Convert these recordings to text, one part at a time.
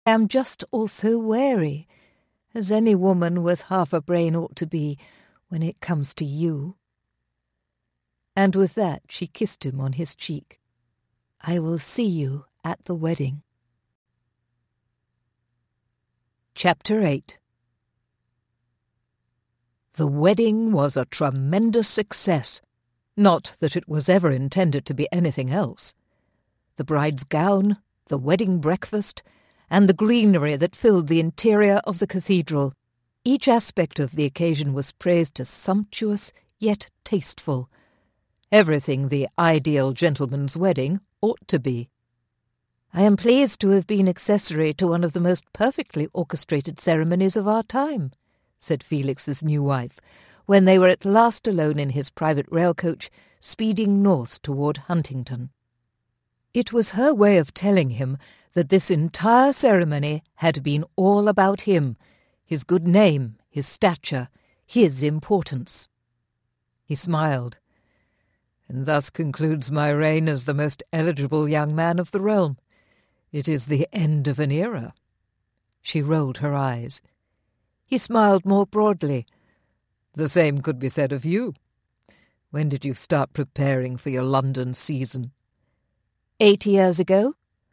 am just also wary, as any woman with half a brain ought to be when it comes to you." And with that she kissed him on his cheek. "I will see you at the wedding." Chapter 8. The wedding was a tremendous success, not that it was ever intended to be anything else. The bride's gown, the wedding breakfast, and the greenery that filled the interior of the cathedral, each aspect of the occasion was praised as sumptuous yet tasteful, everything the ideal gentleman's wedding ought to be. "I am pleased to have been accessory to one of the most perfectly orchestrated ceremonies of our time," said Felix's new wife, when they were at last alone in his private rail coach, speeding north toward Huntington. It was her way of telling him that this entire ceremony had been all about him, his good name, his stature, his importance. He smiled. "And thus concludes my reign as the most eligible young man of the realm. It is the end of an era." She rolled her eyes. He smiled more broadly. "The same could be said of you. When did you start preparing for your London season?" 8 years ago.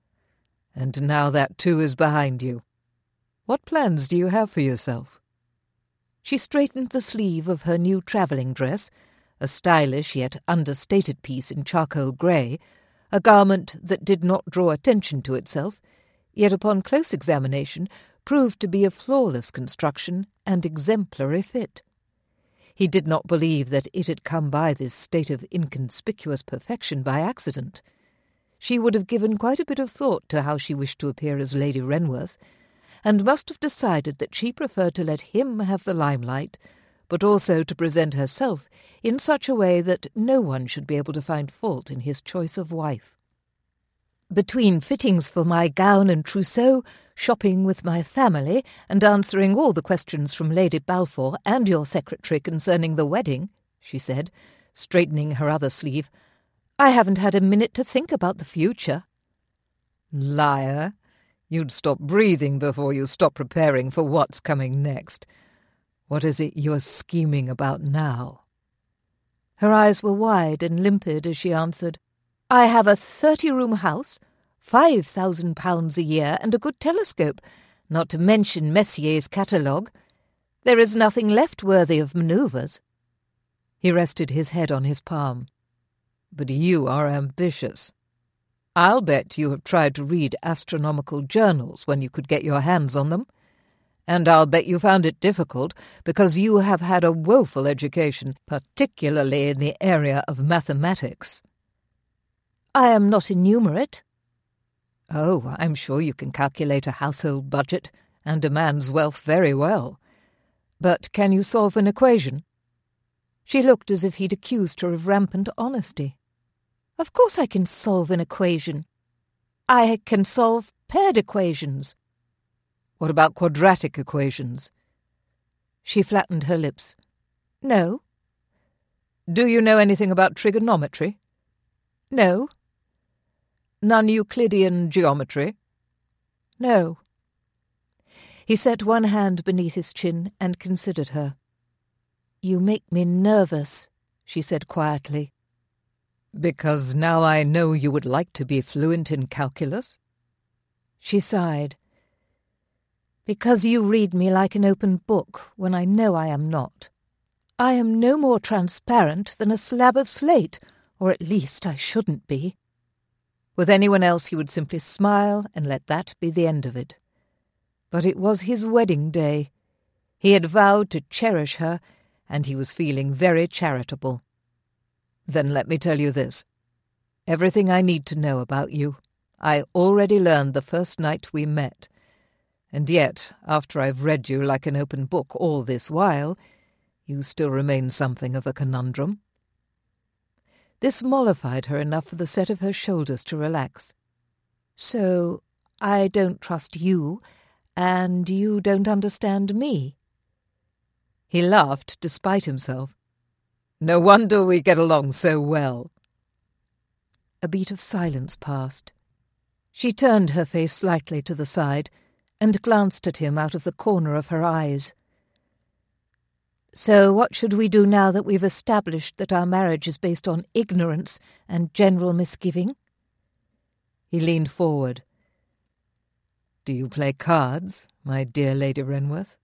"And now that too is behind you. What plans do you have for yourself?" She straightened the sleeve of her new travelling dress, a stylish yet understated piece in charcoal grey, a garment that did not draw attention to itself, yet upon close examination proved to be of flawless construction and exemplary fit. He did not believe that it had come by this state of inconspicuous perfection by accident. She would have given quite a bit of thought to how she wished to appear as Lady Renworth, and must have decided that she preferred to let him have the limelight, but also to present herself in such a way that no one should be able to find fault in his choice of wife. "Between fittings for my gown and trousseau, shopping with my family, and answering all the questions from Lady Balfour and your secretary concerning the wedding," she said, straightening her other sleeve, "I haven't had a minute to think about the future." "Liar! You'd stop breathing before you stop preparing for what's coming next. What is it you're scheming about now?" Her eyes were wide and limpid as she answered, "I have a 30-room house, £5,000 a year, and a good telescope, not to mention Messier's catalogue. There is nothing left worthy of manoeuvres." He rested his head on his palm. "But you are ambitious. I'll bet you have tried to read astronomical journals when you could get your hands on them. And I'll bet you found it difficult because you have had a woeful education, particularly in the area of mathematics." "I am not enumerate." "Oh, I'm sure you can calculate a household budget and a man's wealth very well. But can you solve an equation?" She looked as if he'd accused her of rampant honesty. "Of course I can solve an equation. I can solve paired equations." "What about quadratic equations?" She flattened her lips. "No." "Do you know anything about trigonometry?" "No." "Non-Euclidean geometry?" "No." He set one hand beneath his chin and considered her. "You make me nervous," she said quietly. "Because now I know you would like to be fluent in calculus?" She sighed. "Because you read me like an open book when I know I am not. I am no more transparent than a slab of slate, or at least I shouldn't be." With anyone else he would simply smile and let that be the end of it. But it was his wedding day. He had vowed to cherish her, and he was feeling very charitable. "Then let me tell you this. Everything I need to know about you, I already learned the first night we met. And yet, after I've read you like an open book all this while, you still remain something of a conundrum." This mollified her enough for the set of her shoulders to relax. "So I don't trust you, and you don't understand me?" He laughed despite himself. "No wonder we get along so well." A beat of silence passed. She turned her face slightly to the side and glanced at him out of the corner of her eyes. "So what should we do now that we've established that our marriage is based on ignorance and general misgiving?" He leaned forward. "Do you play cards, my dear Lady Renworth?"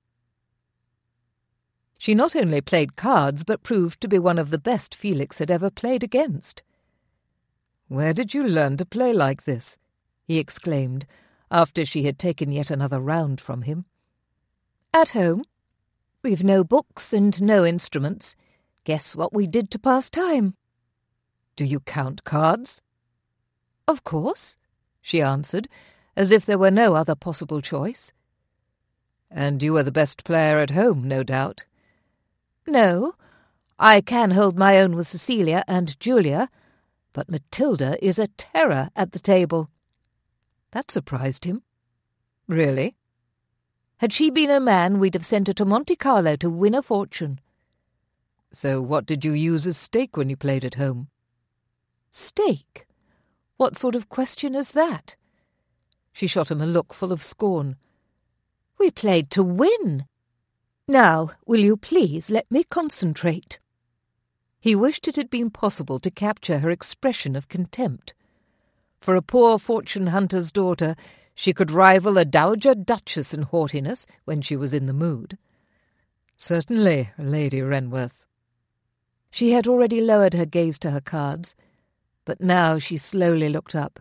She not only played cards, but proved to be one of the best Felix had ever played against. "Where did you learn to play like this?" he exclaimed, after she had taken yet another round from him. "At home. We've no books and no instruments. Guess what we did to pass time." "Do you count cards?" "Of course," she answered, as if there were no other possible choice. "And you are the best player at home, no doubt?" "No. I can hold my own with Cecilia and Julia, but Matilda is a terror at the table." That surprised him. "Really?" "Had she been a man, we'd have sent her to Monte Carlo to win a fortune." "So what did you use as stake when you played at home?" "Stake? What sort of question is that?" She shot him a look full of scorn. "We played to win. Now, will you please let me concentrate?" He wished it had been possible to capture her expression of contempt. For a poor fortune-hunter's daughter, she could rival a dowager duchess in haughtiness when she was in the mood. "Certainly, Lady Renworth." She had already lowered her gaze to her cards, but now she slowly looked up.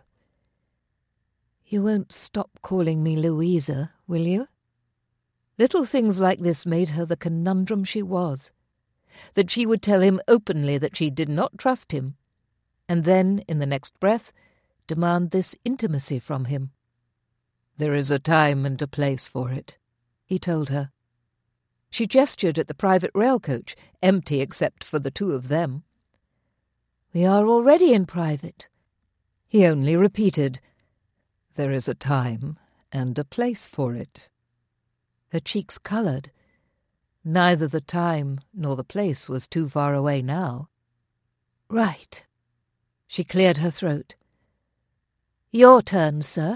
"You won't stop calling me Louisa, will you?" Little things like this made her the conundrum she was. That she would tell him openly that she did not trust him, and then, in the next breath, demand this intimacy from him. "There is a time and a place for it," he told her. She gestured at the private rail coach, empty except for the two of them. "We are already in private." He only repeated, "There is a time and a place for it." Her cheeks coloured. Neither the time nor the place was too far away now. "Right." She cleared her throat. "Your turn, sir."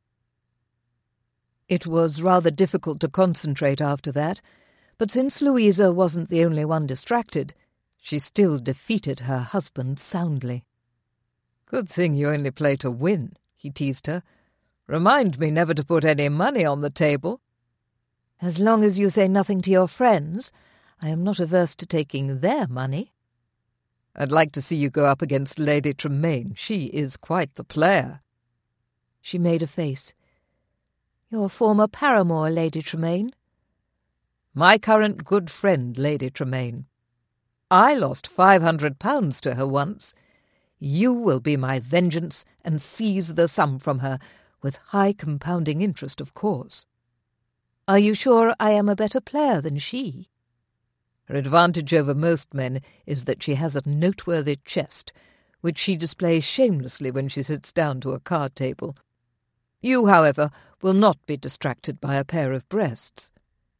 It was rather difficult to concentrate after that, but since Louisa wasn't the only one distracted, she still defeated her husband soundly. "Good thing you only play to win," he teased her. "Remind me never to put any money on the table." "As long as you say nothing to your friends, I am not averse to taking their money." "I'd like to see you go up against Lady Tremaine. She is quite the player." She made a face. "Your former paramour, Lady Tremaine?" "My current good friend, Lady Tremaine. I lost £500 to her once. You will be my vengeance and seize the sum from her, with high compounding interest, of course." "Are you sure I am a better player than she?" "Her advantage over most men is that she has a noteworthy chest, which she displays shamelessly when she sits down to a card table. You, however, will not be distracted by a pair of breasts."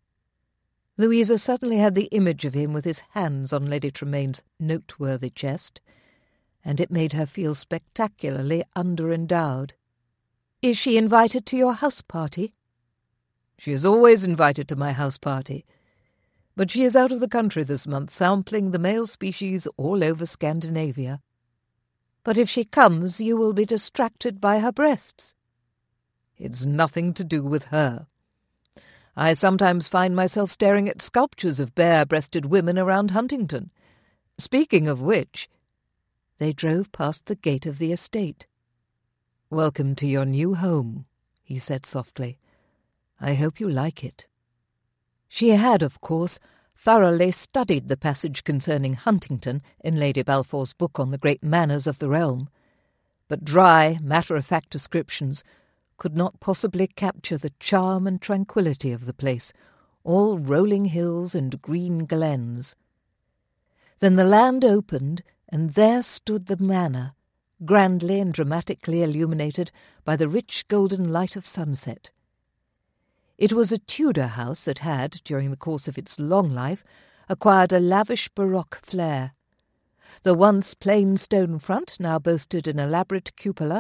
Louisa suddenly had the image of him with his hands on Lady Tremaine's noteworthy chest, and it made her feel spectacularly underendowed. "Is she invited to your house party?" "She is always invited to my house party, but she is out of the country this month, sampling the male species all over Scandinavia." "But if she comes, you will be distracted by her breasts." "It's nothing to do with her. I sometimes find myself staring at sculptures of bare-breasted women around Huntington. Speaking of which—" They drove past the gate of the estate. "Welcome to your new home," he said softly. "I hope you like it." She had, of course, thoroughly studied the passage concerning Huntington in Lady Balfour's book on the great manners of the realm, but dry, matter-of-fact descriptions could not possibly capture the charm and tranquillity of the place, all rolling hills and green glens. Then the land opened, and there stood the manor, grandly and dramatically illuminated by the rich golden light of sunset. It was a Tudor house that had, during the course of its long life, acquired a lavish baroque flair. The once plain stone front now boasted an elaborate cupola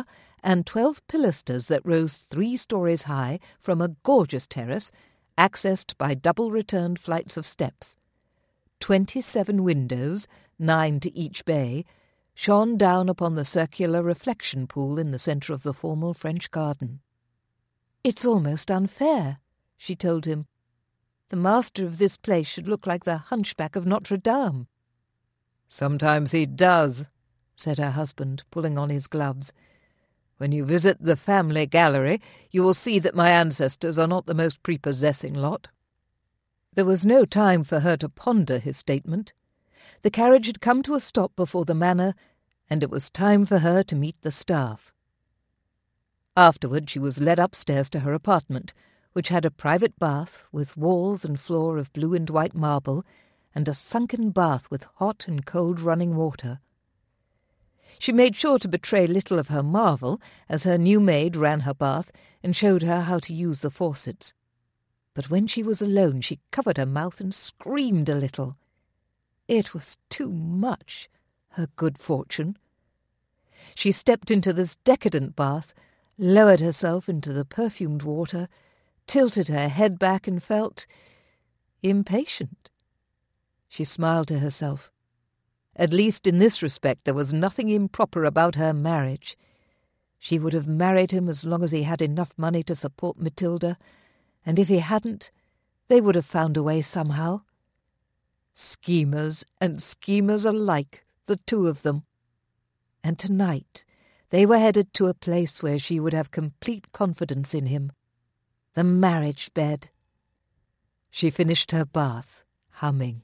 and 12 pilasters that rose 3 stories high from a gorgeous terrace, accessed by double-returned flights of steps. 27 windows, 9 to each bay, shone down upon the circular reflection pool in the centre of the formal French garden. "It's almost unfair," she told him. "The master of this place should look like the hunchback of Notre Dame." "Sometimes he does," said her husband, pulling on his gloves. "When you visit the family gallery, you will see that my ancestors are not the most prepossessing lot." There was no time for her to ponder his statement. The carriage had come to a stop before the manor, and it was time for her to meet the staff. Afterward she was led upstairs to her apartment, which had a private bath with walls and floor of blue and white marble, and a sunken bath with hot and cold running water. She made sure to betray little of her marvel as her new maid ran her bath and showed her how to use the faucets. But when she was alone she covered her mouth and screamed a little. It was too much, her good fortune. She stepped into this decadent bath, lowered herself into the perfumed water, tilted her head back and felt impatient. She smiled to herself. At least in this respect there was nothing improper about her marriage. She would have married him as long as he had enough money to support Matilda, and if he hadn't, they would have found a way somehow. Schemers and schemers alike, the two of them. And tonight they were headed to a place where she would have complete confidence in him. The marriage bed. She finished her bath, humming.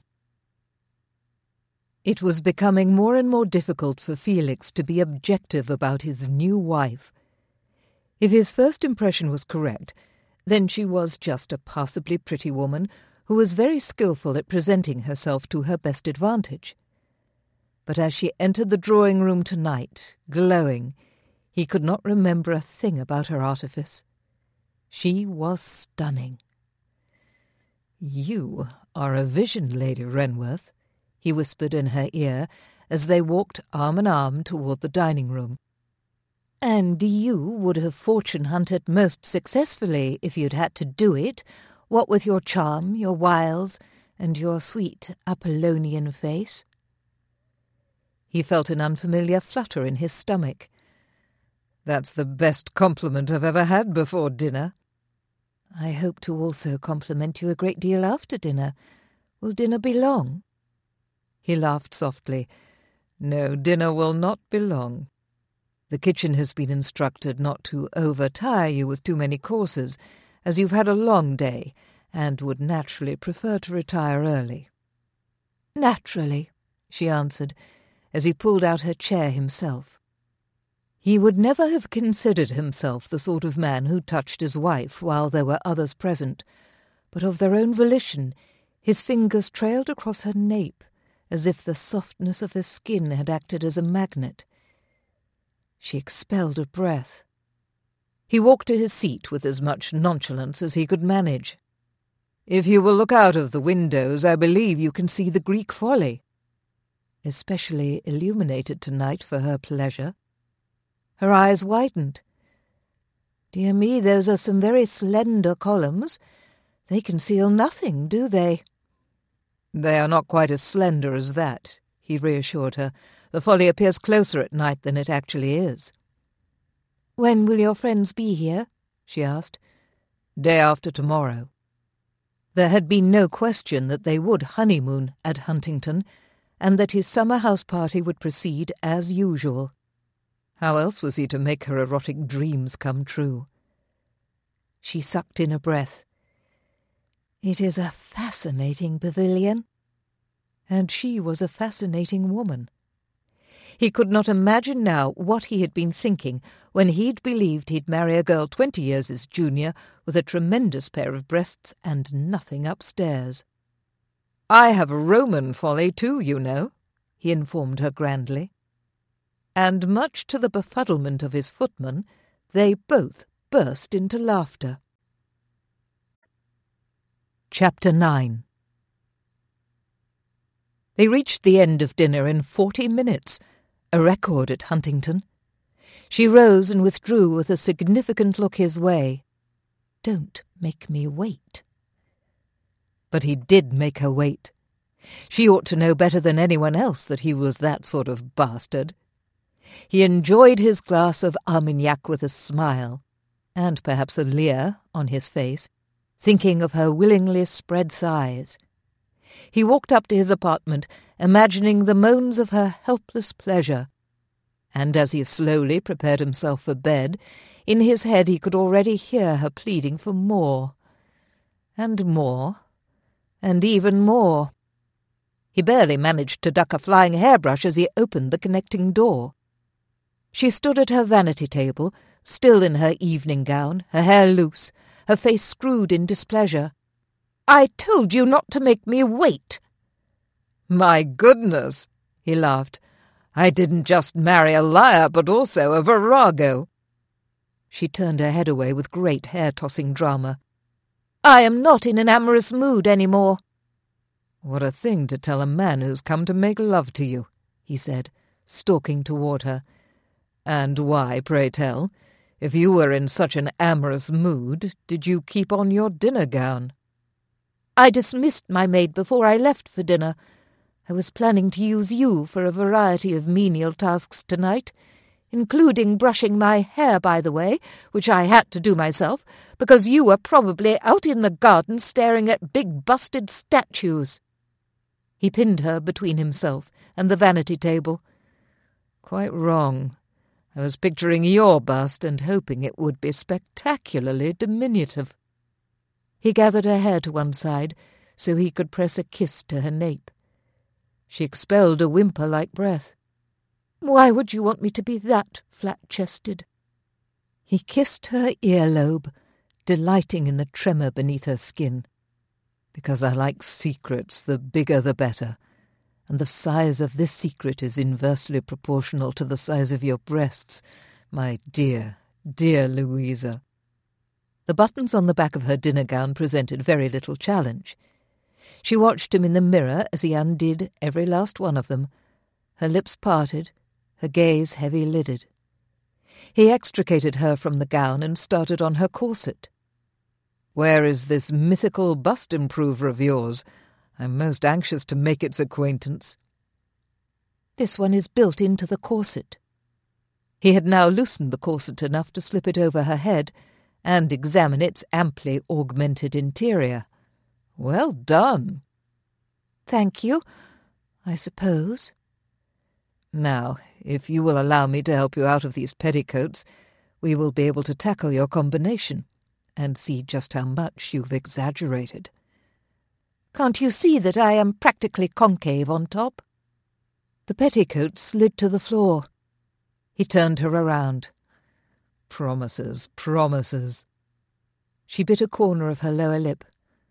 It was becoming more and more difficult for Felix to be objective about his new wife. If his first impression was correct, then she was just a passably pretty woman who was very skilful at presenting herself to her best advantage. But as she entered the drawing-room tonight, glowing, he could not remember a thing about her artifice. She was stunning. "You are a vision, Lady Renworth," he whispered in her ear as they walked arm in arm toward the dining-room. "And you would have fortune-hunted most successfully if you'd had to do it, what with your charm, your wiles, and your sweet Apollonian face." He felt an unfamiliar flutter in his stomach. "That's the best compliment I've ever had before dinner." "I hope to also compliment you a great deal after dinner. Will dinner be long?" He laughed softly. "No, dinner will not be long. The kitchen has been instructed not to overtire you with too many courses, as you've had a long day, and would naturally prefer to retire early." "Naturally," she answered, as he pulled out her chair himself. He would never have considered himself the sort of man who touched his wife while there were others present, but of their own volition his fingers trailed across her nape, as if the softness of her skin had acted as a magnet. She expelled a breath. He walked to his seat with as much nonchalance as he could manage. "If you will look out of the windows, I believe you can see the Greek Folly." Especially illuminated tonight for her pleasure. Her eyes widened. "Dear me, those are some very slender columns. They conceal nothing, do they?" "They are not quite as slender as that," he reassured her. "The Folly appears closer at night than it actually is." "When will your friends be here?" she asked. "Day after tomorrow." There had been no question that they would honeymoon at Huntington, and that his summer house party would proceed as usual. How else was he to make her erotic dreams come true? She sucked in a breath. It is a fascinating pavilion. And she was a fascinating woman. He could not imagine now what he had been thinking when he'd believed he'd marry a girl 20 years his junior with a tremendous pair of breasts and nothing upstairs. "I have a Roman Folly too, you know," he informed her grandly. And much to the befuddlement of his footman, they both burst into laughter. Chapter 9. They reached the end of dinner in 40 minutes, a record at Huntington. She rose and withdrew with a significant look his way. "Don't make me wait." But he did make her wait. She ought to know better than anyone else that he was that sort of bastard. He enjoyed his glass of Armagnac with a smile, and perhaps a leer on his face, thinking of her willingly spread thighs. He walked up to his apartment, imagining the moans of her helpless pleasure, and as he slowly prepared himself for bed, in his head he could already hear her pleading for more, and more, and even more. He barely managed to duck a flying hairbrush as he opened the connecting door. She stood at her vanity table, still in her evening gown, her hair loose, her face screwed in displeasure. "I told you not to make me wait." "My goodness," he laughed. "I didn't just marry a liar, but also a virago." She turned her head away with great hair-tossing drama. "I am not in an amorous mood any more." "What a thing to tell a man who's come to make love to you," he said, stalking toward her. "And why, pray tell? If you were in such an amorous mood, did you keep on your dinner gown?" "I dismissed my maid before I left for dinner. I was planning to use you for a variety of menial tasks tonight, including brushing my hair, by the way, which I had to do myself, because you were probably out in the garden staring at big busted statues." He pinned her between himself and the vanity table. "Quite wrong. I was picturing your bust and hoping it would be spectacularly diminutive." He gathered her hair to one side so he could press a kiss to her nape. She expelled a whimper like breath. "Why would you want me to be that flat-chested?" He kissed her earlobe, delighting in the tremor beneath her skin. "Because I like secrets, the bigger the better, and the size of this secret is inversely proportional to the size of your breasts, my dear, dear Louisa." The buttons on the back of her dinner gown presented very little challenge. She watched him in the mirror as he undid every last one of them, her lips parted, her gaze heavy-lidded. He extricated her from the gown and started on her corset. "Where is this mythical bust-improver of yours? I'm most anxious to make its acquaintance." "This one is built into the corset." He had now loosened the corset enough to slip it over her head and examine its amply augmented interior. "Well done." "Thank you, I suppose." "Now, if you will allow me to help you out of these petticoats, we will be able to tackle your combination and see just how much you've exaggerated." "Can't you see that I am practically concave on top?" The petticoat slid to the floor. He turned her around. "Promises, promises." She bit a corner of her lower lip.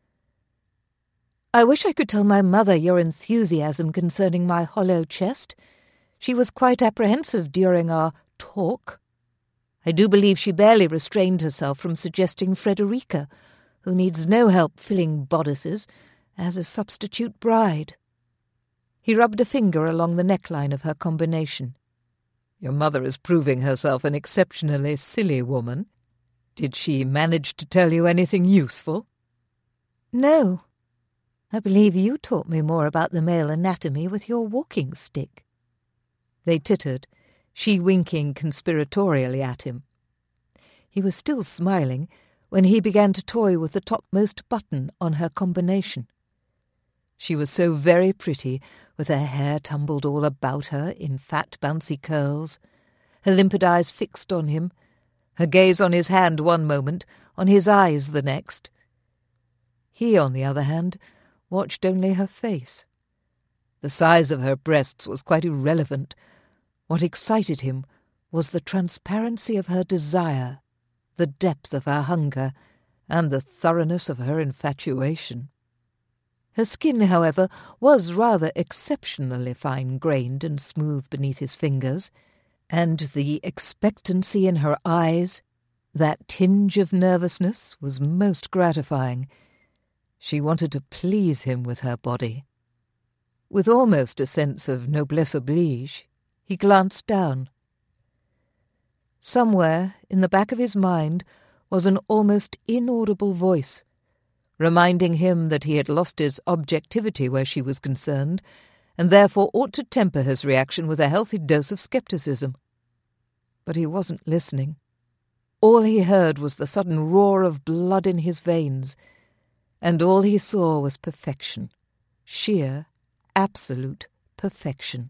"I wish I could tell my mother your enthusiasm concerning my hollow chest. She was quite apprehensive during our talk. I do believe she barely restrained herself from suggesting Frederica, who needs no help filling bodices, as a substitute bride." He rubbed a finger along the neckline of her combination. "Your mother is proving herself an exceptionally silly woman. Did she manage to tell you anything useful?" "No. I believe you taught me more about the male anatomy with your walking stick." They tittered, she winking conspiratorially at him. He was still smiling when he began to toy with the topmost button on her combination. She was so very pretty, with her hair tumbled all about her in fat, bouncy curls, her limpid eyes fixed on him, her gaze on his hand one moment, on his eyes the next. He, on the other hand, watched only her face. The size of her breasts was quite irrelevant. What excited him was the transparency of her desire, the depth of her hunger, and the thoroughness of her infatuation. Her skin, however, was rather exceptionally fine-grained and smooth beneath his fingers, and the expectancy in her eyes, that tinge of nervousness, was most gratifying. She wanted to please him with her body. With almost a sense of noblesse oblige, he glanced down. Somewhere in the back of his mind was an almost inaudible voice, reminding him that he had lost his objectivity where she was concerned, and therefore ought to temper his reaction with a healthy dose of scepticism. But he wasn't listening. All he heard was the sudden roar of blood in his veins, and all he saw was perfection, sheer, absolute perfection.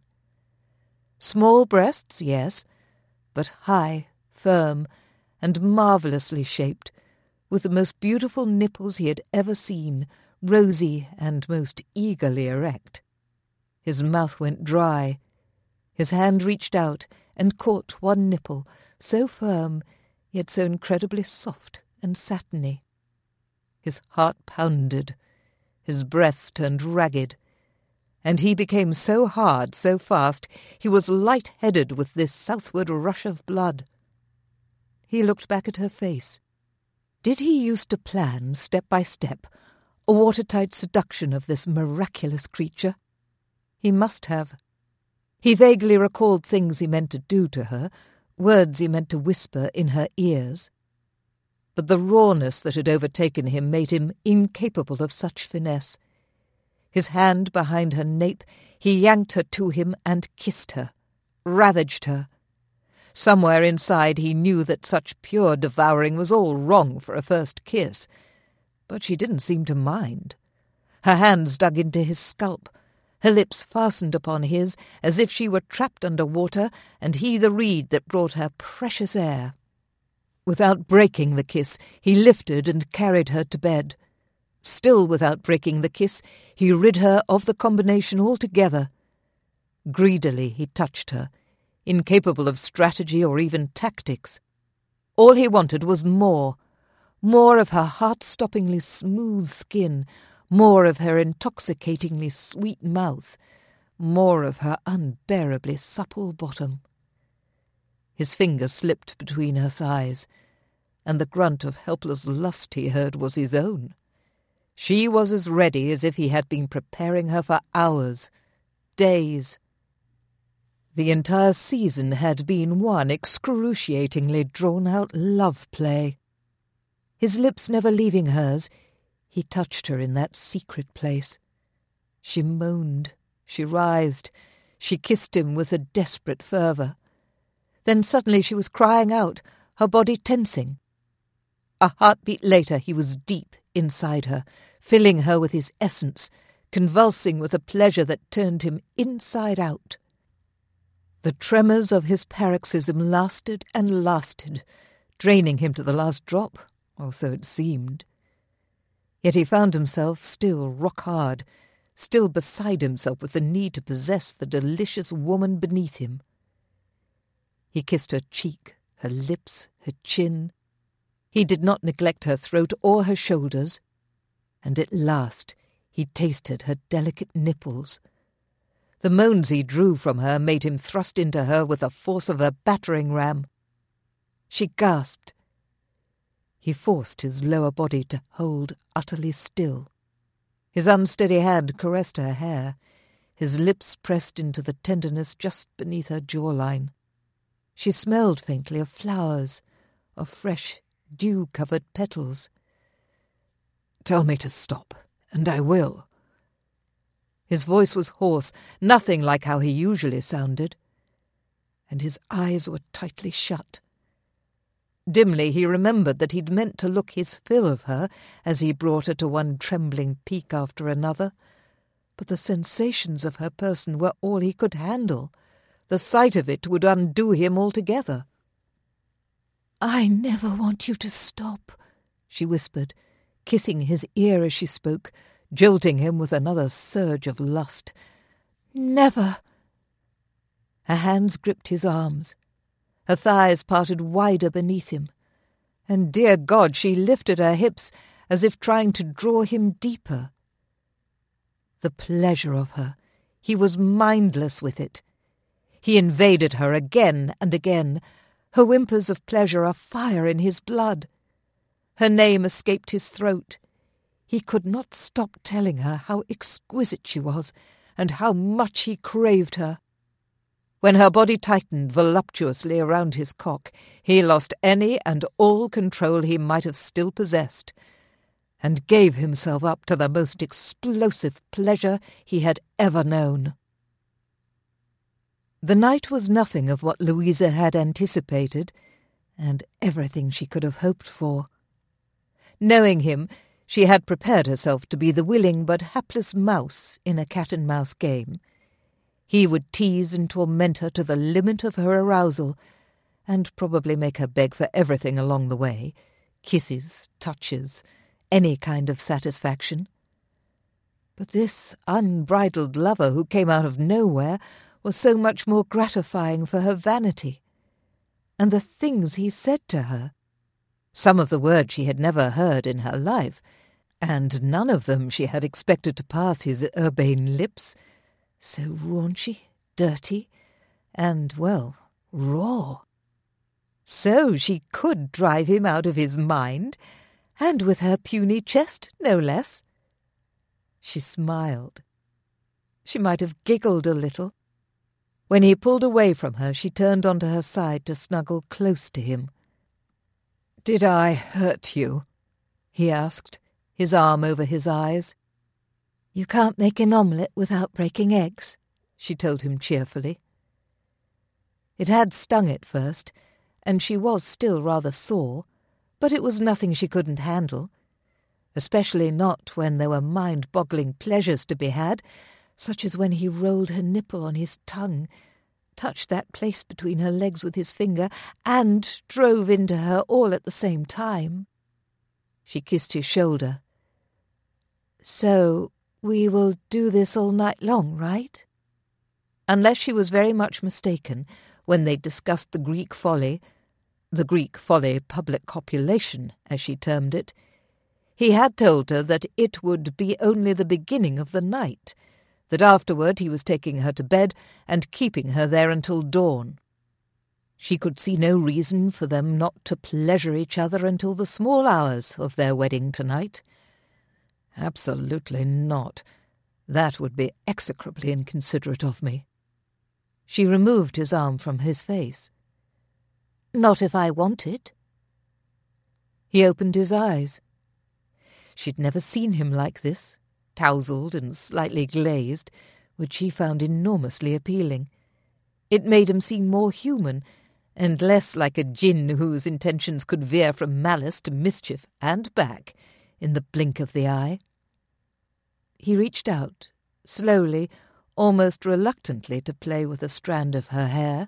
Small breasts, yes, but high, firm, and marvellously shaped, with the most beautiful nipples he had ever seen, rosy and most eagerly erect. His mouth went dry. His hand reached out and caught one nipple, so firm, yet so incredibly soft and satiny. His heart pounded. His breath turned ragged. And he became so hard, so fast, he was light-headed with this southward rush of blood. He looked back at her face. Did he used to plan, step by step, a watertight seduction of this miraculous creature? He must have. He vaguely recalled things he meant to do to her, words he meant to whisper in her ears. But the rawness that had overtaken him made him incapable of such finesse. His hand behind her nape, he yanked her to him and kissed her, ravaged her. Somewhere inside he knew that such pure devouring was all wrong for a first kiss, but she didn't seem to mind. Her hands dug into his scalp, her lips fastened upon his as if she were trapped under water and he the reed that brought her precious air. Without breaking the kiss, he lifted and carried her to bed. Still without breaking the kiss, he rid her of the combination altogether. Greedily he touched her, incapable of strategy or even tactics. All he wanted was more of her heart-stoppingly smooth skin, more of her intoxicatingly sweet mouth, more of her unbearably supple bottom. His finger slipped between her thighs, and the grunt of helpless lust he heard was his own. She was as ready as if he had been preparing her for hours, days. The entire season had been one excruciatingly drawn-out love play. His lips never leaving hers, he touched her in that secret place. She moaned, she writhed, she kissed him with a desperate fervour. Then suddenly she was crying out, her body tensing. A heartbeat later he was deep inside her, filling her with his essence, convulsing with a pleasure that turned him inside out. The tremors of his paroxysm lasted and lasted, draining him to the last drop, or so it seemed. Yet he found himself still rock-hard, still beside himself with the need to possess the delicious woman beneath him. He kissed her cheek, her lips, her chin. He did not neglect her throat or her shoulders. And at last he tasted her delicate nipples. The moans he drew from her made him thrust into her with the force of a battering ram. She gasped. He forced his lower body to hold utterly still. His unsteady hand caressed her hair. His lips pressed into the tenderness just beneath her jawline. She smelled faintly of flowers, of fresh, dew-covered petals. "Tell me to stop, and I will." His voice was hoarse, nothing like how he usually sounded, and his eyes were tightly shut. Dimly he remembered that he'd meant to look his fill of her as he brought her to one trembling peak after another, but the sensations of her person were all he could handle. The sight of it would undo him altogether. "I never want you to stop," she whispered, kissing his ear as she spoke, jolting him with another surge of lust. "Never!" Her hands gripped his arms. Her thighs parted wider beneath him, and, dear God, she lifted her hips as if trying to draw him deeper. The pleasure of her! He was mindless with it. He invaded her again and again. Her whimpers of pleasure are fire in his blood. Her name escaped his throat. He could not stop telling her how exquisite she was, and how much he craved her. When her body tightened voluptuously around his cock, he lost any and all control he might have still possessed, and gave himself up to the most explosive pleasure he had ever known. The night was nothing of what Louisa had anticipated, and everything she could have hoped for. Knowing him, she had prepared herself to be the willing but hapless mouse in a cat-and-mouse game. He would tease and torment her to the limit of her arousal, and probably make her beg for everything along the way, kisses, touches, any kind of satisfaction. But this unbridled lover who came out of nowhere was so much more gratifying for her vanity. And the things he said to her, some of the words she had never heard in her life, and none of them she had expected to pass his urbane lips, so raunchy, dirty, and, well, raw. So she could drive him out of his mind, and with her puny chest, no less. She smiled. She might have giggled a little. When he pulled away from her, she turned onto her side to snuggle close to him. "Did I hurt you?" he asked, his arm over his eyes. "You can't make an omelette without breaking eggs," she told him cheerfully. It had stung at first, and she was still rather sore, but it was nothing she couldn't handle, especially not when there were mind-boggling pleasures to be had, such as when he rolled her nipple on his tongue, touched that place between her legs with his finger, and drove into her all at the same time. She kissed his shoulder. "So we will do this all night long, right?" Unless she was very much mistaken, when they discussed the Greek folly public copulation, as she termed it, he had told her that it would be only the beginning of the night, that afterward he was taking her to bed and keeping her there until dawn. She could see no reason for them not to pleasure each other until the small hours of their wedding tonight. Absolutely not. That would be execrably inconsiderate of me. She removed his arm from his face. "Not if I wanted." He opened his eyes. She'd never seen him like this, tousled and slightly glazed, which she found enormously appealing. It made him seem more human, and less like a djinn whose intentions could veer from malice to mischief and back in the blink of the eye. He reached out, slowly, almost reluctantly, to play with a strand of her hair.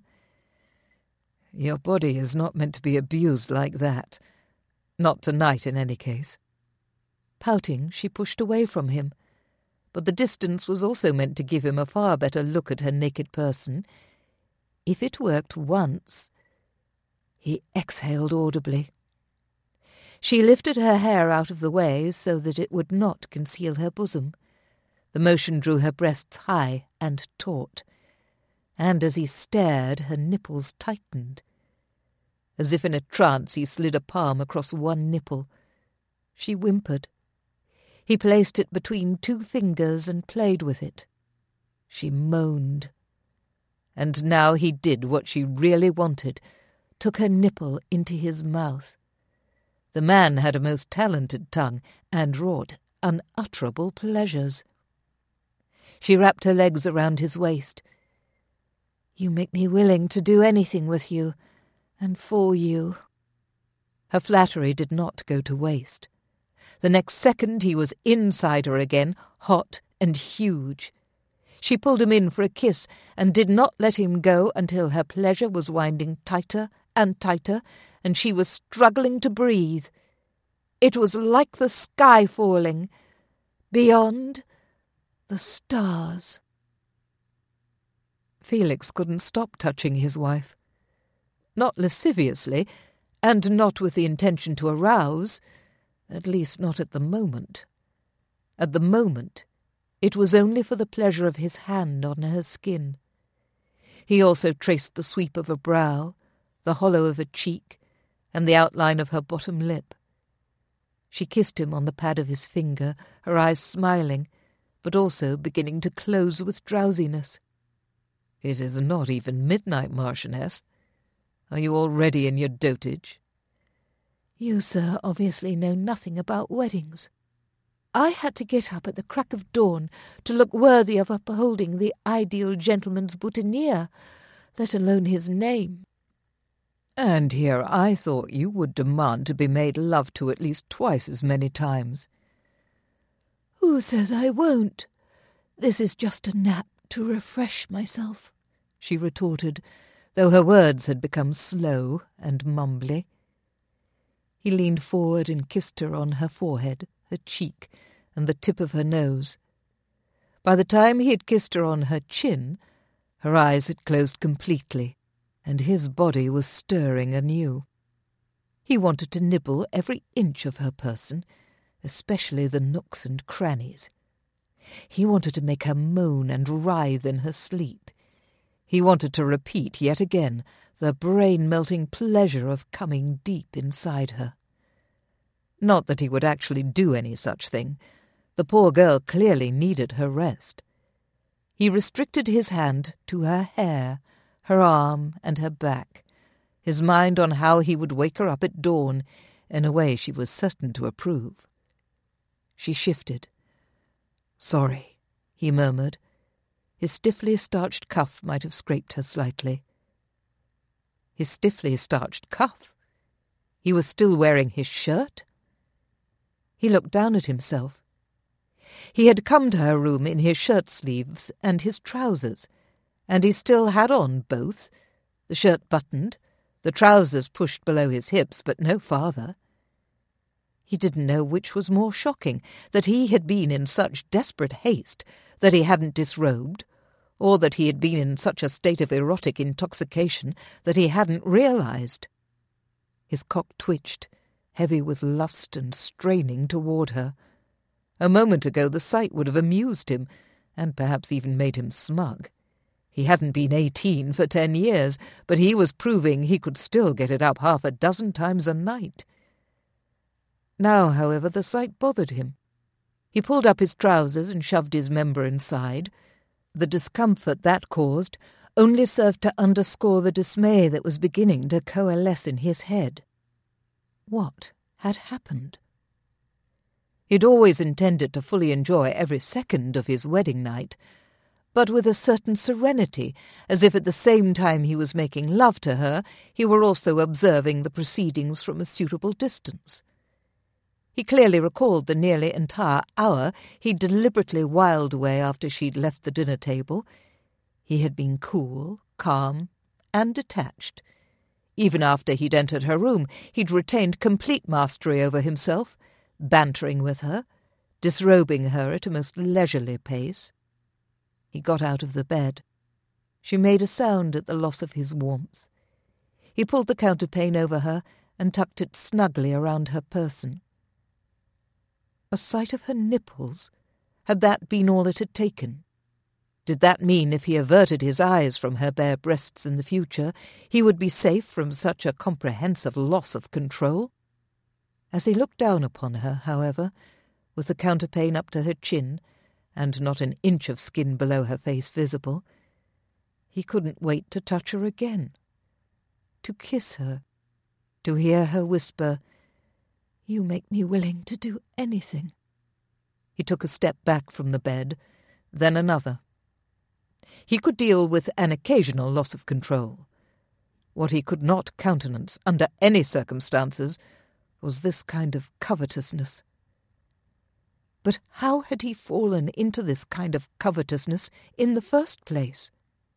"Your body is not meant to be abused like that. Not tonight, in any case." Pouting, she pushed away from him, but the distance was also meant to give him a far better look at her naked person. If it worked once... He exhaled audibly. She lifted her hair out of the way so that it would not conceal her bosom. The motion drew her breasts high and taut, and as he stared, her nipples tightened. As if in a trance, he slid a palm across one nipple. She whimpered. He placed it between two fingers and played with it. She moaned. And now he did what she really wanted, took her nipple into his mouth. The man had a most talented tongue and wrought unutterable pleasures. She wrapped her legs around his waist. "You make me willing to do anything with you, and for you." Her flattery did not go to waste. The next second he was inside her again, hot and huge. She pulled him in for a kiss and did not let him go until her pleasure was winding tighter and tighter, and she was struggling to breathe. It was like the sky falling. Beyond, the stars. Felix couldn't stop touching his wife. Not lasciviously, and not with the intention to arouse, at least not at the moment. At the moment, it was only for the pleasure of his hand on her skin. He also traced the sweep of a brow, the hollow of a cheek, and the outline of her bottom lip. She kissed him on the pad of his finger, her eyes smiling, but also beginning to close with drowsiness. "It is not even midnight, Marchioness. Are you already in your dotage?" "You, sir, obviously know nothing about weddings. I had to get up at the crack of dawn to look worthy of upholding the ideal gentleman's boutonniere, let alone his name." "And here I thought you would demand to be made love to at least twice as many times." "Who says I won't? This is just a nap to refresh myself," she retorted, though her words had become slow and mumbly. He leaned forward and kissed her on her forehead, her cheek, and the tip of her nose. By the time he had kissed her on her chin, her eyes had closed completely, and his body was stirring anew. He wanted to nibble every inch of her person, especially the nooks and crannies. He wanted to make her moan and writhe in her sleep. He wanted to repeat yet again the brain-melting pleasure of coming deep inside her. Not that he would actually do any such thing. The poor girl clearly needed her rest. He restricted his hand to her hair, her arm, and her back, his mind on how he would wake her up at dawn in a way she was certain to approve. She shifted. "Sorry," he murmured. His stiffly starched cuff might have scraped her slightly. His stiffly starched cuff? He was still wearing his shirt? He looked down at himself. He had come to her room in his shirt-sleeves and his trousers, and he still had on both, the shirt buttoned, the trousers pushed below his hips, but no farther. He didn't know which was more shocking, that he had been in such desperate haste that he hadn't disrobed, or that he had been in such a state of erotic intoxication that he hadn't realized. His cock twitched, heavy with lust and straining toward her. A moment ago the sight would have amused him, and perhaps even made him smug. He hadn't been 18 for 10 years, but he was proving he could still get it up half a dozen times a night. Now, however, the sight bothered him. He pulled up his trousers and shoved his member inside. The discomfort that caused only served to underscore the dismay that was beginning to coalesce in his head. What had happened? He'd always intended to fully enjoy every second of his wedding night, but with a certain serenity, as if at the same time he was making love to her, he were also observing the proceedings from a suitable distance. He clearly recalled the nearly entire hour he'd deliberately whiled away after she'd left the dinner-table. He had been cool, calm, and detached. Even after he'd entered her room, he'd retained complete mastery over himself, bantering with her, disrobing her at a most leisurely pace. He got out of the bed. She made a sound at the loss of his warmth. He pulled the counterpane over her and tucked it snugly around her person. A sight of her nipples? Had that been all it had taken? Did that mean if he averted his eyes from her bare breasts in the future, he would be safe from such a comprehensive loss of control? As he looked down upon her, however, with the counterpane up to her chin, and not an inch of skin below her face visible, he couldn't wait to touch her again, to kiss her, to hear her whisper, "You make me willing to do anything." He took a step back from the bed, then another. He could deal with an occasional loss of control. What he could not countenance under any circumstances was this kind of covetousness. But how had he fallen into this kind of covetousness in the first place?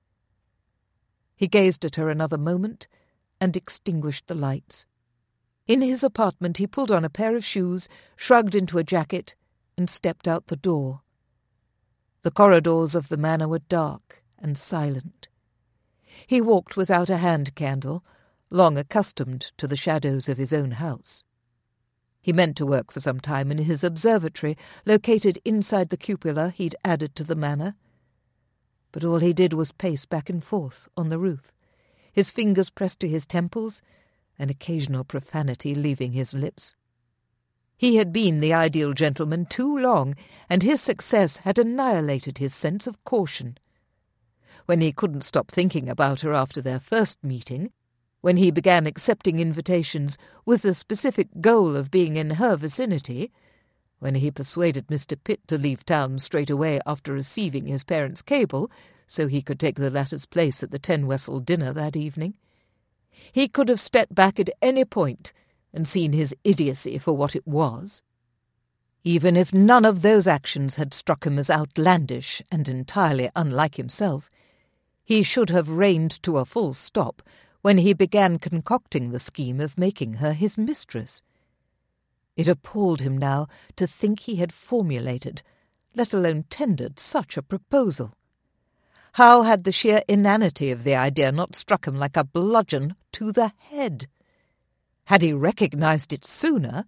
He gazed at her another moment and extinguished the lights. In his apartment he pulled on a pair of shoes, shrugged into a jacket, and stepped out the door. The corridors of the manor were dark and silent. He walked without a hand-candle, long accustomed to the shadows of his own house. He meant to work for some time in his observatory, located inside the cupola he'd added to the manor. But all he did was pace back and forth on the roof, his fingers pressed to his temples, an occasional profanity leaving his lips. He had been the ideal gentleman too long, and his success had annihilated his sense of caution. when he couldn't stop thinking about her after their first meeting, when he began accepting invitations with the specific goal of being in her vicinity, when he persuaded Mr. Pitt to leave town straight away after receiving his parents' cable so he could take the latter's place at the Ten Wessel dinner that evening. He could have stepped back at any point and seen his idiocy for what it was. Even if none of those actions had struck him as outlandish and entirely unlike himself, he should have reined to a full stop when he began concocting the scheme of making her his mistress. It appalled him now to think he had formulated, let alone tendered, such a proposal. How had the sheer inanity of the idea not struck him like a bludgeon to the head? Had he recognized it sooner?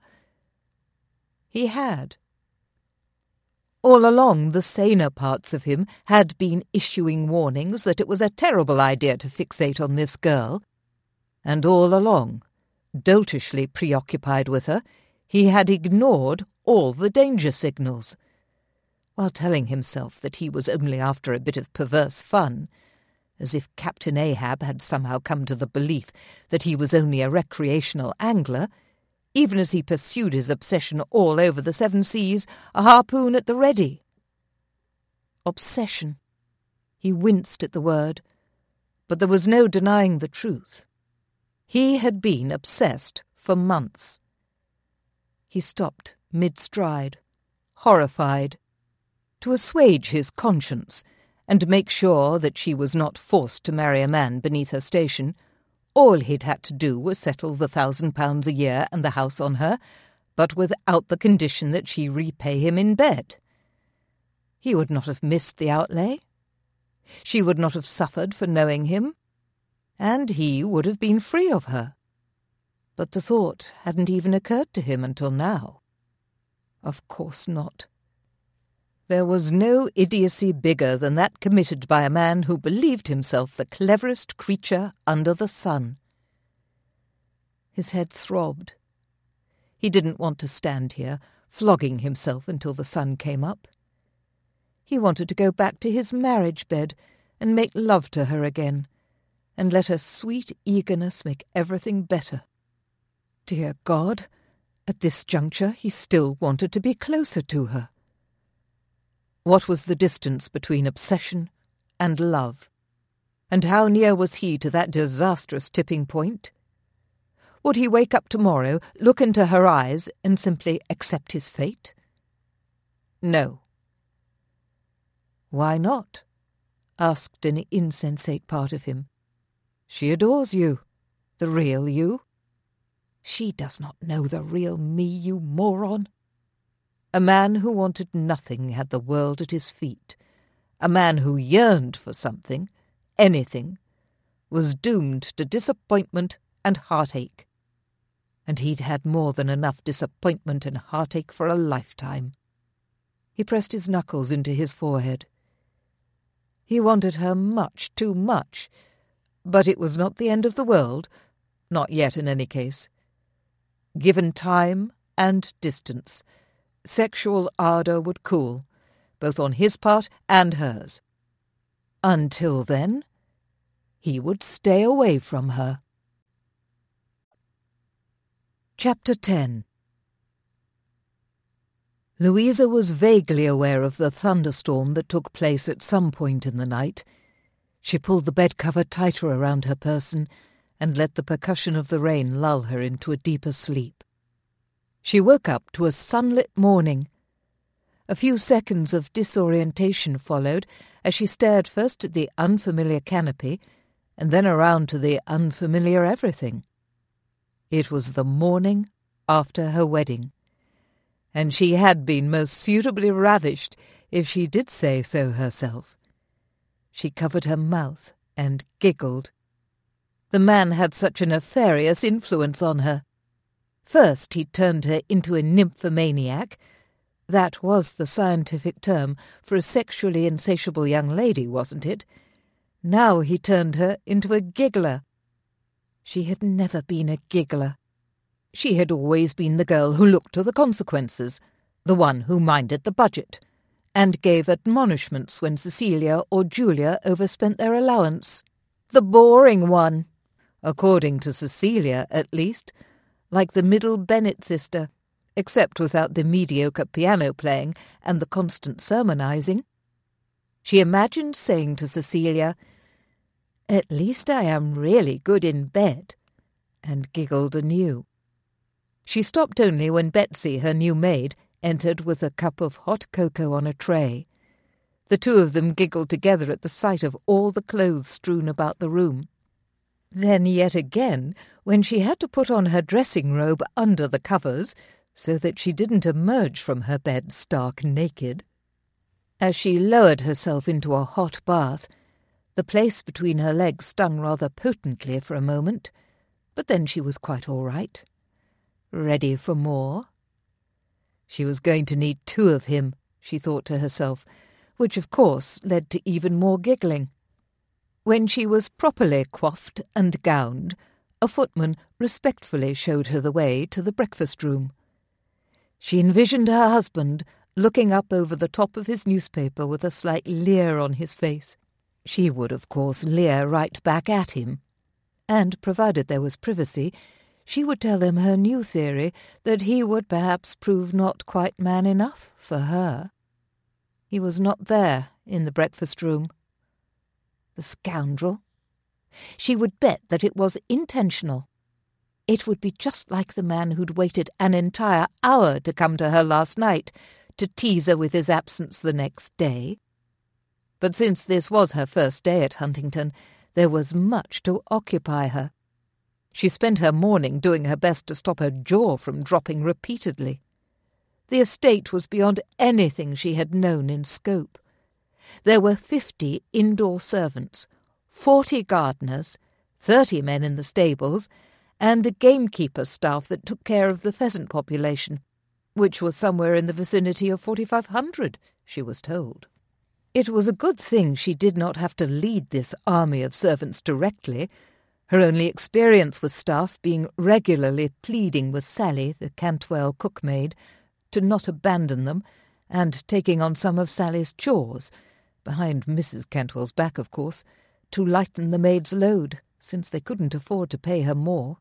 He had. All along, the saner parts of him had been issuing warnings that it was a terrible idea to fixate on this girl, and all along, doltishly preoccupied with her, he had ignored all the danger signals. While telling himself that he was only after a bit of perverse fun, as if Captain Ahab had somehow come to the belief that he was only a recreational angler, even as he pursued his obsession all over the 7 seas, a harpoon at the ready. Obsession. He winced at the word, but there was no denying the truth. He had been obsessed for months. He stopped mid-stride, horrified. To assuage his conscience and make sure that she was not forced to marry a man beneath her station, all he'd had to do was settle the £1,000 a year and the house on her, but without the condition that she repay him in bed. He would not have missed the outlay. She would not have suffered for knowing him, and he would have been free of her. But the thought hadn't even occurred to him until now. Of course not. There was no idiocy bigger than that committed by a man who believed himself the cleverest creature under the sun. His head throbbed. He didn't want to stand here, flogging himself until the sun came up. He wanted to go back to his marriage bed and make love to her again, and let her sweet eagerness make everything better. Dear God, at this juncture he still wanted to be closer to her. What was the distance between obsession and love? And how near was he to that disastrous tipping point? Would he wake up tomorrow, look into her eyes, and simply accept his fate? No. Why not? Asked an insensate part of him. She adores you, the real you. She does not know the real me, you moron. A man who wanted nothing had the world at his feet. A man who yearned for something, anything, was doomed to disappointment and heartache. And he'd had more than enough disappointment and heartache for a lifetime. He pressed his knuckles into his forehead. He wanted her much too much, but it was not the end of the world, not yet in any case. Given time and distance, sexual ardour would cool, both on his part and hers. Until then, he would stay away from her. Chapter 10. Louisa was vaguely aware of the thunderstorm that took place at some point in the night. She pulled the bed-cover tighter around her person and let the percussion of the rain lull her into a deeper sleep. She woke up to a sunlit morning. A few seconds of disorientation followed as she stared first at the unfamiliar canopy and then around to the unfamiliar everything. It was the morning after her wedding, and she had been most suitably ravished, if she did say so herself. She covered her mouth and giggled. The man had such a nefarious influence on her. First he turned her into a nymphomaniac. That was the scientific term for a sexually insatiable young lady, wasn't it? Now he turned her into a giggler. She had never been a giggler. She had always been the girl who looked to the consequences, the one who minded the budget, and gave admonishments when Cecilia or Julia overspent their allowance. The boring one, according to Cecilia at least, like the middle Bennet sister, except without the mediocre piano-playing and the constant sermonizing. She imagined saying to Cecilia, "At least I am really good in bed," and giggled anew. She stopped only when Betsy, her new maid, entered with a cup of hot cocoa on a tray. The two of them giggled together at the sight of all the clothes strewn about the room. Then yet again, when she had to put on her dressing robe under the covers, so that she didn't emerge from her bed stark naked. As she lowered herself into a hot bath, the place between her legs stung rather potently for a moment, but then she was quite all right. Ready for more? She was going to need 2 of him, she thought to herself, which of course led to even more giggling. When she was properly coiffed and gowned, a footman respectfully showed her the way to the breakfast-room. She envisioned her husband looking up over the top of his newspaper with a slight leer on his face. She would, of course, leer right back at him. And, provided there was privacy, she would tell him her new theory that he would perhaps prove not quite man enough for her. He was not there in the breakfast-room. The scoundrel! She would bet that it was intentional. It would be just like the man who'd waited an entire hour to come to her last night, to tease her with his absence the next day. But since this was her first day at Huntington, there was much to occupy her. She spent her morning doing her best to stop her jaw from dropping repeatedly. The estate was beyond anything she had known in scope. There were 50 indoor servants, 40 gardeners, 30 men in the stables, and a gamekeeper staff that took care of the pheasant population, which was somewhere in the vicinity of 4,500, she was told. It was a good thing she did not have to lead this army of servants directly, her only experience with staff being regularly pleading with Sally, the Cantwell cookmaid, to not abandon them, and taking on some of Sally's chores, behind Mrs. Cantwell's back, of course, to lighten the maid's load, since they couldn't afford to pay her more.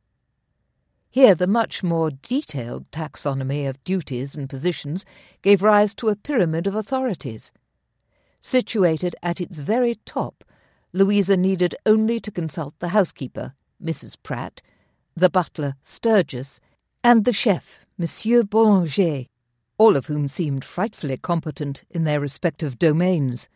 Here the much more detailed taxonomy of duties and positions gave rise to a pyramid of authorities. Situated at its very top, Louisa needed only to consult the housekeeper, Mrs. Pratt, the butler, Sturgis, and the chef, Monsieur Boulanger, all of whom seemed frightfully competent in their respective domains.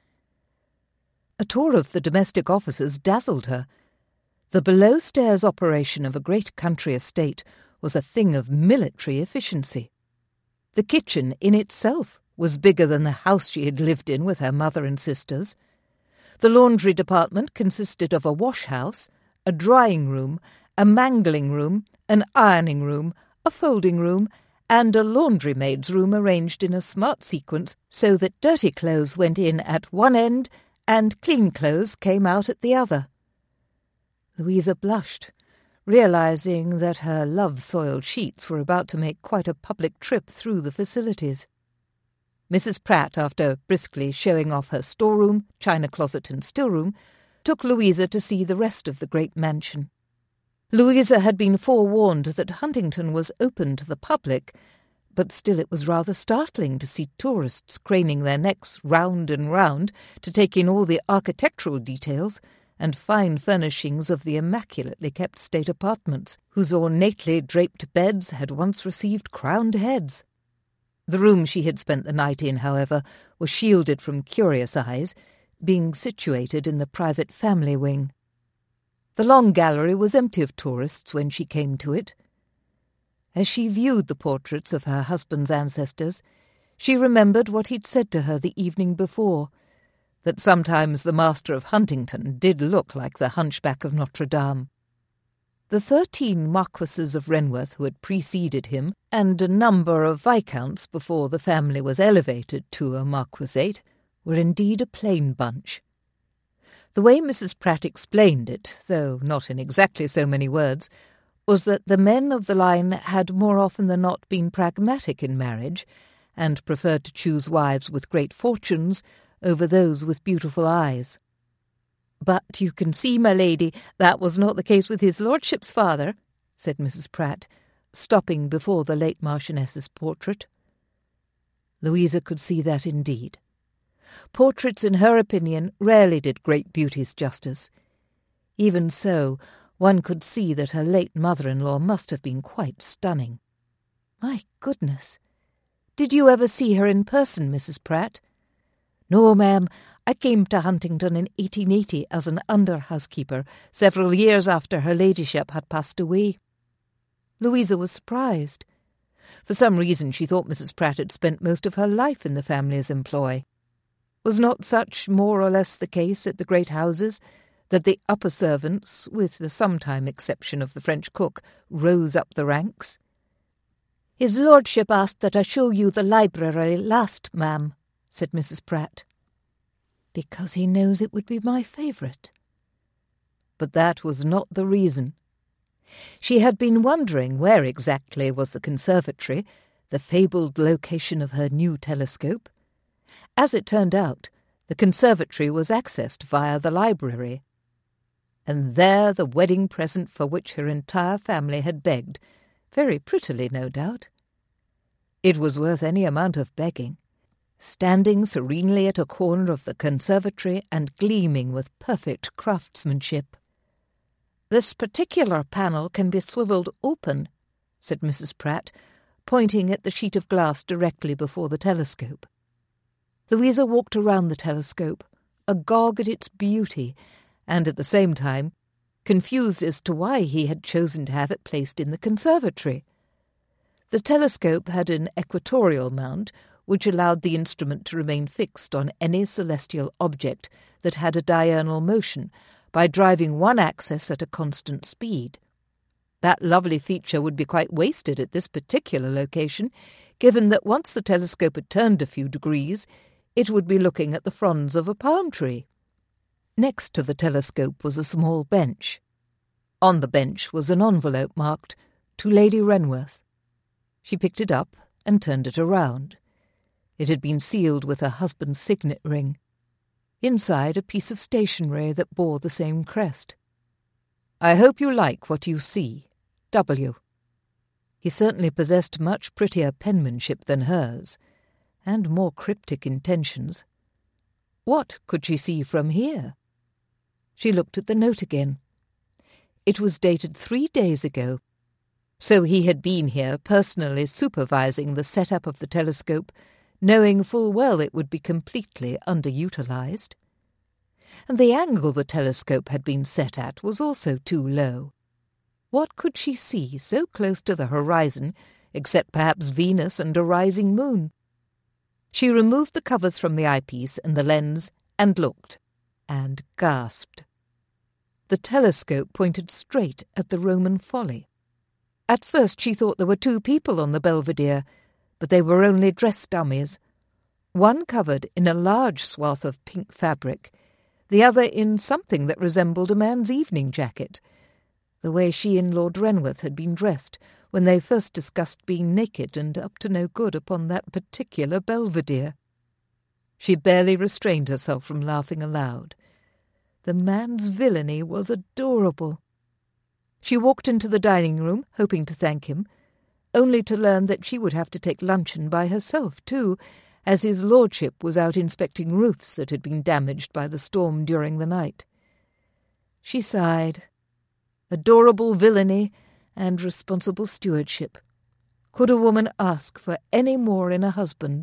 A tour of the domestic offices dazzled her. The below-stairs operation of a great country estate was a thing of military efficiency. The kitchen in itself was bigger than the house she had lived in with her mother and sisters. The laundry department consisted of a wash-house, a drying-room, a mangling-room, an ironing-room, a folding-room, and a laundry-maid's room arranged in a smart sequence so that dirty clothes went in at one end and clean clothes came out at the other. Louisa blushed, realizing that her love-soiled sheets were about to make quite a public trip through the facilities. Mrs. Pratt, after briskly showing off her storeroom, china closet and stillroom, took Louisa to see the rest of the great mansion. Louisa had been forewarned that Huntington was open to the public, but still it was rather startling to see tourists craning their necks round and round to take in all the architectural details and fine furnishings of the immaculately kept state apartments, whose ornately draped beds had once received crowned heads. The room she had spent the night in, however, was shielded from curious eyes, being situated in the private family wing. The long gallery was empty of tourists when she came to it. As she viewed the portraits of her husband's ancestors, she remembered what he'd said to her the evening before, that sometimes the Master of Huntington did look like the Hunchback of Notre Dame. The 13 Marquesses of Renworth who had preceded him, and a number of Viscounts before the family was elevated to a marquisate, were indeed a plain bunch. The way Mrs. Pratt explained it, though not in exactly so many words, was that the men of the line had more often than not been pragmatic in marriage, and preferred to choose wives with great fortunes over those with beautiful eyes. "But you can see, my lady, that was not the case with his lordship's father," said Mrs. Pratt, stopping before the late Marchioness's portrait. Louisa could see that indeed. Portraits, in her opinion, rarely did great beauties justice. Even so, one could see that her late mother-in-law must have been quite stunning. "My goodness! Did you ever see her in person, Mrs. Pratt?" "No, ma'am. I came to Huntingdon in 1880 as an under-housekeeper, several years after her ladyship had passed away." Louisa was surprised. For some reason she thought Mrs. Pratt had spent most of her life in the family's employ. Was not such more or less the case at the great houses, that the upper servants, with the sometime exception of the French cook, rose up the ranks? "His lordship asked that I show you the library last, ma'am," said Mrs. Pratt. "Because he knows it would be my favourite." But that was not the reason. She had been wondering where exactly was the conservatory, the fabled location of her new telescope. As it turned out, the conservatory was accessed via the library. And there the wedding present for which her entire family had begged, very prettily no doubt. It was worth any amount of begging, standing serenely at a corner of the conservatory and gleaming with perfect craftsmanship. "This particular panel can be swivelled open," said Mrs. Pratt, pointing at the sheet of glass directly before the telescope. Louisa walked around the telescope, agog at its beauty, and at the same time confused as to why he had chosen to have it placed in the conservatory. The telescope had an equatorial mount, which allowed the instrument to remain fixed on any celestial object that had a diurnal motion by driving one axis at a constant speed. That lovely feature would be quite wasted at this particular location, given that once the telescope had turned a few degrees, it would be looking at the fronds of a palm tree. Next to the telescope was a small bench. On the bench was an envelope marked, "To Lady Renworth." She picked it up and turned it around. It had been sealed with her husband's signet ring. Inside, a piece of stationery that bore the same crest. "I hope you like what you see. W." He certainly possessed much prettier penmanship than hers, and more cryptic intentions. What could she see from here? She looked at the note again. It was dated 3 days ago. So he had been here personally supervising the set-up of the telescope, knowing full well it would be completely underutilized. And the angle the telescope had been set at was also too low. What could she see so close to the horizon, except perhaps Venus and a rising moon? She removed the covers from the eyepiece and the lens and looked, and gasped. The telescope pointed straight at the Roman Folly. At first she thought there were 2 people on the belvedere, but they were only dress dummies, one covered in a large swath of pink fabric, the other in something that resembled a man's evening jacket, the way she and Lord Renworth had been dressed when they first discussed being naked and up to no good upon that particular belvedere. She barely restrained herself from laughing aloud. The man's villainy was adorable. She walked into the dining-room, hoping to thank him, only to learn that she would have to take luncheon by herself, too, as his lordship was out inspecting roofs that had been damaged by the storm during the night. She sighed. Adorable villainy and responsible stewardship. Could a woman ask for any more in a husband?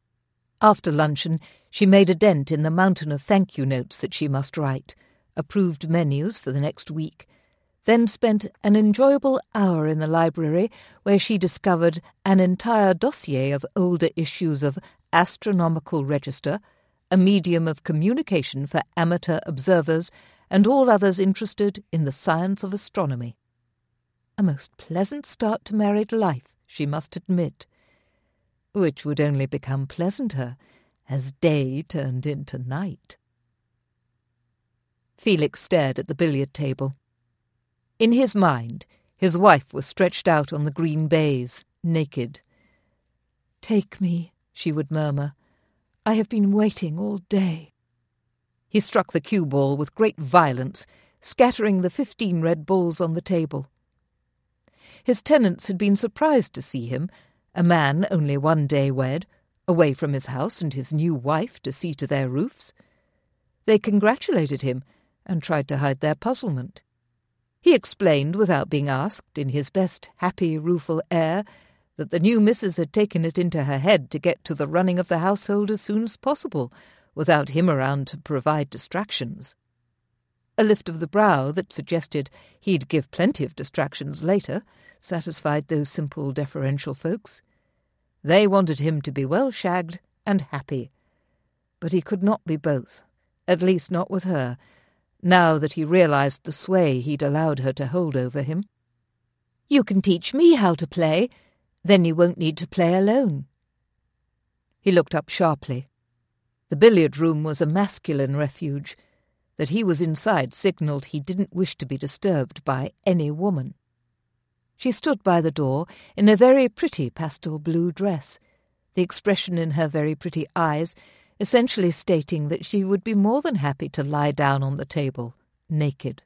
After luncheon, she made a dent in the mountain of thank-you notes that she must write, approved menus for the next week, then spent an enjoyable hour in the library where she discovered an entire dossier of older issues of Astronomical Register, a medium of communication for amateur observers and all others interested in the science of astronomy. A most pleasant start to married life, she must admit, which would only become pleasanter as day turned into night. Felix stared at the billiard table. In his mind, his wife was stretched out on the green baize, naked. "Take me," she would murmur. "I have been waiting all day." He struck the cue ball with great violence, scattering the 15 red balls on the table. His tenants had been surprised to see him, a man only 1 day wed, away from his house and his new wife to see to their roofs. They congratulated him and tried to hide their puzzlement. He explained, without being asked, in his best happy, rueful air, that the new missus had taken it into her head to get to the running of the household as soon as possible, without him around to provide distractions. A lift of the brow that suggested he'd give plenty of distractions later satisfied those simple, deferential folks. They wanted him to be well shagged and happy. But he could not be both, at least not with her, now that he realized the sway he'd allowed her to hold over him. "You can teach me how to play. Then you won't need to play alone." He looked up sharply. The billiard-room was a masculine refuge. That he was inside signalled he didn't wish to be disturbed by any woman. She stood by the door in a very pretty pastel blue dress, the expression in her very pretty eyes essentially stating that she would be more than happy to lie down on the table, naked.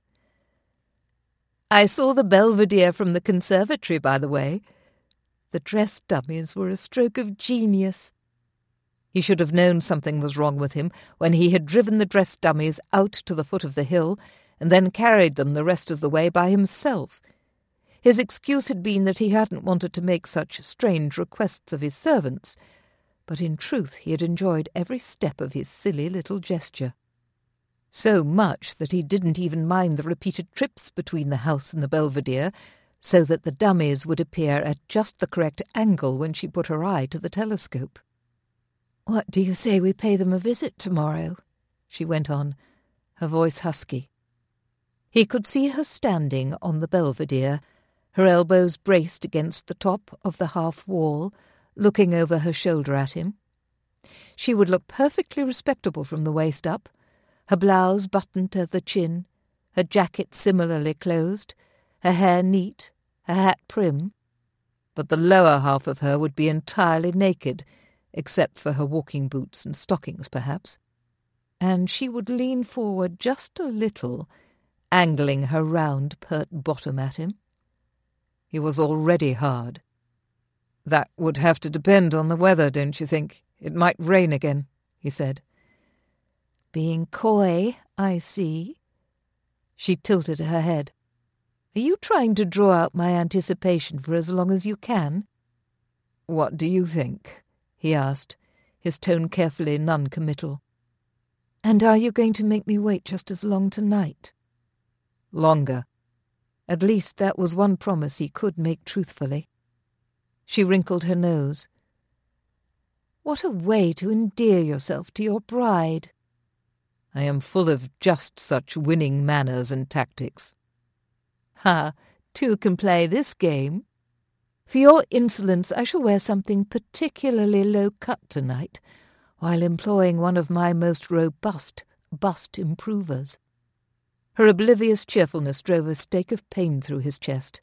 "I saw the Belvedere from the conservatory, by the way. The dress dummies were a stroke of genius." He should have known something was wrong with him when he had driven the dress dummies out to the foot of the hill and then carried them the rest of the way by himself. His excuse had been that he hadn't wanted to make such strange requests of his servants, but in truth he had enjoyed every step of his silly little gesture. So much that he didn't even mind the repeated trips between the house and the Belvedere, so that the dummies would appear at just the correct angle when she put her eye to the telescope. "What do you say we pay them a visit tomorrow?" she went on, her voice husky. He could see her standing on the Belvedere, her elbows braced against the top of the half-wall, looking over her shoulder at him. She would look perfectly respectable from the waist up, her blouse buttoned to the chin, her jacket similarly closed, her hair neat, her hat prim. But the lower half of her would be entirely naked, except for her walking boots and stockings, perhaps. And she would lean forward just a little, angling her round, pert bottom at him. He was already hard. "That would have to depend on the weather, don't you think? It might rain again," he said. "Being coy, I see." She tilted her head. "Are you trying to draw out my anticipation for as long as you can?" "What do you think?" he asked, his tone carefully non-committal. "And are you going to make me wait just as long tonight?" "Longer." At least that was one promise he could make truthfully. She wrinkled her nose. "What a way to endear yourself to your bride." "I am full of just such winning manners and tactics." "Ha! Two can play this game. For your insolence I shall wear something particularly low-cut tonight, while employing one of my most robust bust improvers." Her oblivious cheerfulness drove a stake of pain through his chest.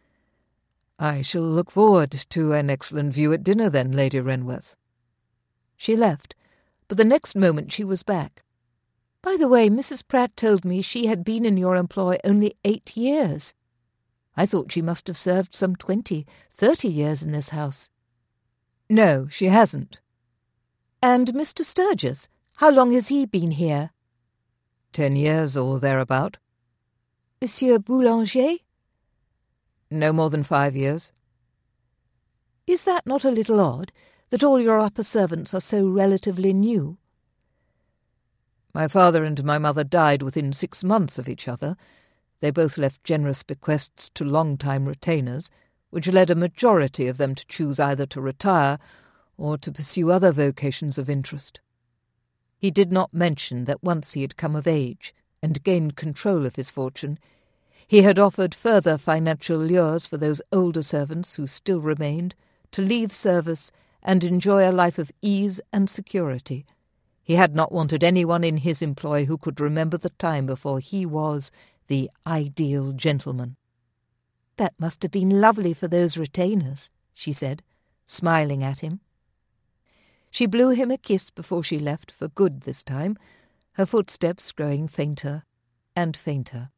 "I shall look forward to an excellent view at dinner, then, Lady Renworth." She left, but the next moment she was back. "By the way, Mrs. Pratt told me she had been in your employ only 8 years. I thought she must have served some 20, 30 years in this house." "No, she hasn't." "And Mr. Sturgis, how long has he been here?" 10 years or thereabout. Monsieur Boulanger? No more than 5 years. Is that not a little odd, that all your upper servants are so relatively new? My father and my mother died within 6 months of each other. They both left generous bequests to long-time retainers, which led a majority of them to choose either to retire or to pursue other vocations of interest. He did not mention that once he had come of age and gained control of his fortune, he had offered further financial lures for those older servants who still remained to leave service and enjoy a life of ease and security. He had not wanted anyone in his employ who could remember the time before he was the ideal gentleman. "That must have been lovely for those retainers," she said, smiling at him. She blew him a kiss before she left, for good this time, her footsteps growing fainter and fainter.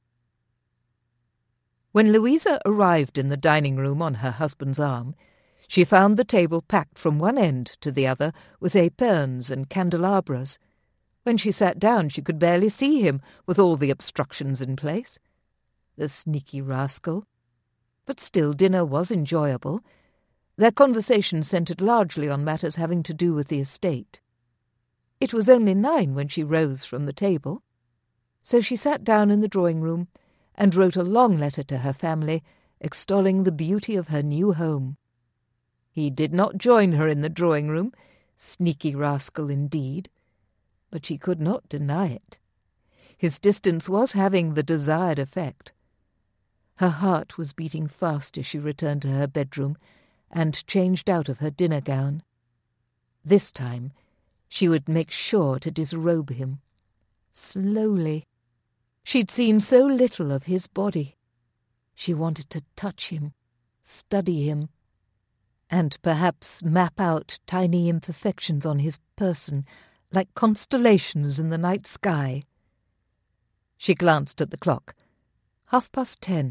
When Louisa arrived in the dining-room on her husband's arm, she found the table packed from one end to the other with épergnes and candelabras. When she sat down she could barely see him, with all the obstructions in place. The sneaky rascal. But still, dinner was enjoyable. Their conversation centred largely on matters having to do with the estate. It was only 9 when she rose from the table, so she sat down in the drawing-room and wrote a long letter to her family, extolling the beauty of her new home. He did not join her in the drawing-room, sneaky rascal indeed, but she could not deny it. His distance was having the desired effect. Her heart was beating fast as she returned to her bedroom and changed out of her dinner gown. This time she would make sure to disrobe him. Slowly. She'd seen so little of his body. She wanted to touch him, study him, and perhaps map out tiny imperfections on his person, like constellations in the night sky. She glanced at the clock. 10:30.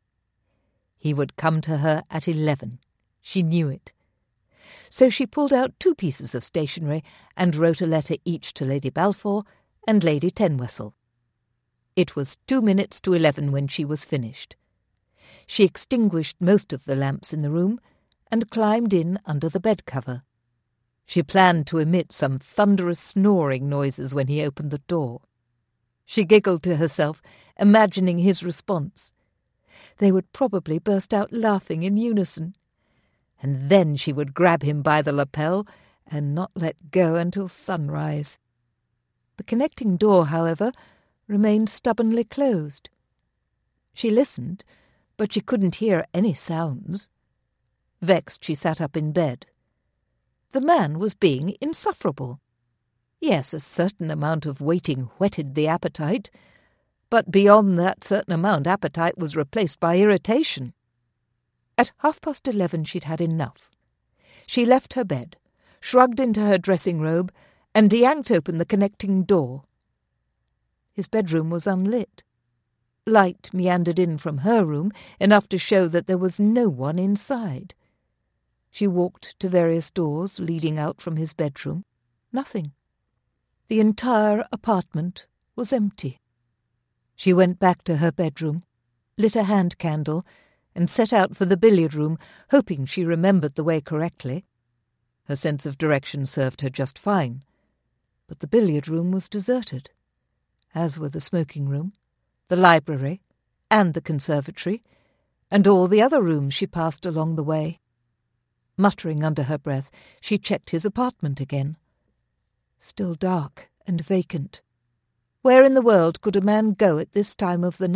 He would come to her at 11. She knew it. So she pulled out 2 pieces of stationery and wrote a letter each to Lady Balfour and Lady Tenwessel. It was 2 minutes to 11 when she was finished. She extinguished most of the lamps in the room and climbed in under the bed-cover. She planned to emit some thunderous snoring noises when he opened the door. She giggled to herself, imagining his response. They would probably burst out laughing in unison. And then she would grab him by the lapel and not let go until sunrise. The connecting door, however, remained stubbornly closed. She listened, but she couldn't hear any sounds. Vexed, she sat up in bed. The man was being insufferable. Yes, a certain amount of waiting whetted the appetite, but beyond that certain amount appetite was replaced by irritation. At 11:30 she'd had enough. She left her bed, shrugged into her dressing robe, and yanked open the connecting door. His bedroom was unlit. Light meandered in from her room, enough to show that there was no one inside. She walked to various doors leading out from his bedroom. Nothing. The entire apartment was empty. She went back to her bedroom, lit a hand candle, and set out for the billiard-room, hoping she remembered the way correctly. Her sense of direction served her just fine. But the billiard-room was deserted, as were the smoking-room, the library, and the conservatory, and all the other rooms she passed along the way. Muttering under her breath, she checked his apartment again. Still dark and vacant. Where in the world could a man go at this time of the night?